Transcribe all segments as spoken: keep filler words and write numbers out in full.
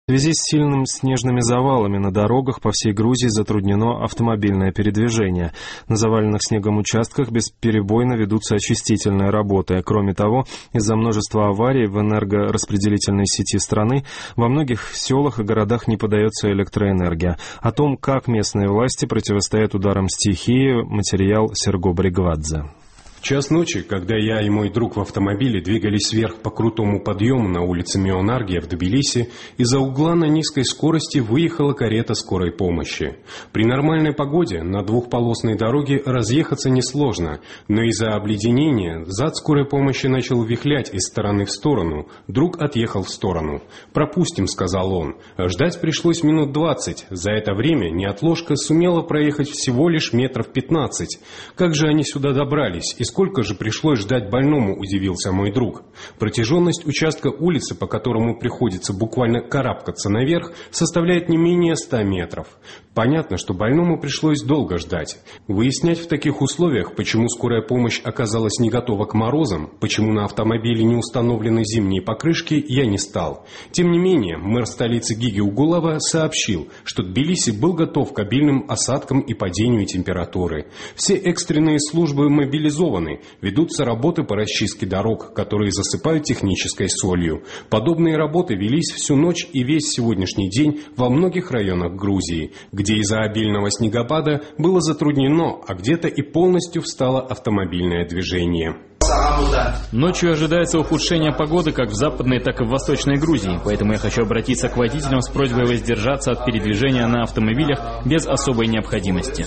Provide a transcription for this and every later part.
В связи с сильными снежными завалами на дорогах по всей Грузии затруднено автомобильное передвижение. На заваленных снегом участках бесперебойно ведутся очистительные работы. Кроме того, из-за множества аварий в энергораспределительной сети страны во многих селах и городах не подается электроэнергия. О том, как местные власти противостоят ударам стихии, материал Серго Бригвадзе. В час ночи, когда я и мой друг в автомобиле двигались вверх по крутому подъему на улице Меонаргия в Тбилиси, из-за угла на низкой скорости выехала карета скорой помощи. При нормальной погоде на двухполосной дороге разъехаться несложно, но из-за обледенения зад скорой помощи начал вихлять из стороны в сторону. Друг отъехал в сторону. «Пропустим», — сказал он. Ждать пришлось минут двадцать. За это время неотложка сумела проехать всего лишь метров пятнадцать. Как же они сюда добрались? И сколько же пришлось ждать больному, удивился мой друг. Протяженность участка улицы, по которому приходится буквально карабкаться наверх, составляет не менее ста метров. Понятно, что больному пришлось долго ждать. Выяснять в таких условиях, почему скорая помощь оказалась не готова к морозам, почему на автомобиле не установлены зимние покрышки, я не стал. Тем не менее, мэр столицы Гиги Угулова сообщил, что Тбилиси был готов к обильным осадкам и падению температуры. Все экстренные службы мобилизованы, ведутся работы по расчистке дорог, которые засыпают технической солью. Подобные работы велись всю ночь и весь сегодняшний день во многих районах Грузии, где из-за обильного снегопада было затруднено, а где-то и полностью встало автомобильное движение. Ночью ожидается ухудшение погоды как в Западной, так и в Восточной Грузии, поэтому я хочу обратиться к водителям с просьбой воздержаться от передвижения на автомобилях без особой необходимости.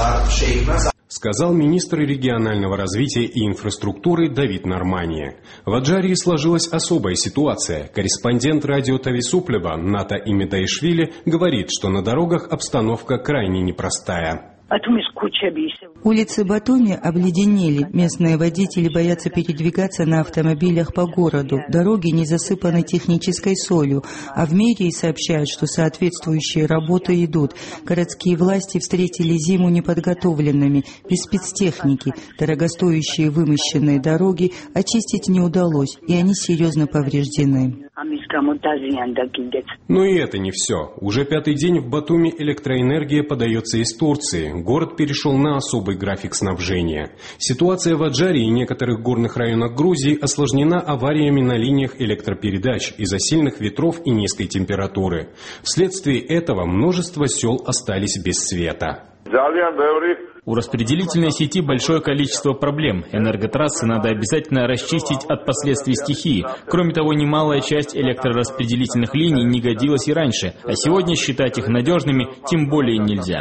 Сказал министр регионального развития и инфраструктуры Давид Нормания. В Аджарии сложилась особая ситуация. Корреспондент радио Тависуплева Ната Имедаишвили говорит, что на дорогах обстановка крайне непростая. Улицы Батуми обледенели. Местные водители боятся передвигаться на автомобилях по городу. Дороги не засыпаны технической солью, а в мэрии сообщают, что соответствующие работы идут. Городские власти встретили зиму неподготовленными, без спецтехники. Дорогостоящие вымощенные дороги очистить не удалось, и они серьезно повреждены. Но и это не все. Уже пятый день в Батуми электроэнергия подается из Турции. Город перешел на особый график снабжения. Ситуация в Аджарии и некоторых горных районах Грузии осложнена авариями на линиях электропередач из-за сильных ветров и низкой температуры. Вследствие этого множество сел остались без света. У распределительной сети большое количество проблем. Энерготрассы надо обязательно расчистить от последствий стихии. Кроме того, немалая часть электрораспределительных линий не годилась и раньше, а сегодня считать их надежными тем более нельзя.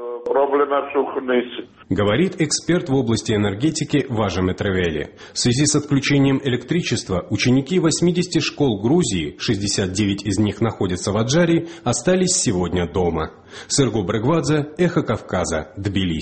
Говорит эксперт в области энергетики Важа Метревели. В связи с отключением электричества ученики восьмидесяти школ Грузии, шестьдесят девять из них находятся в Аджарии, остались сегодня дома. Серго Бригвадзе, Эхо Кавказа, Тбилиси.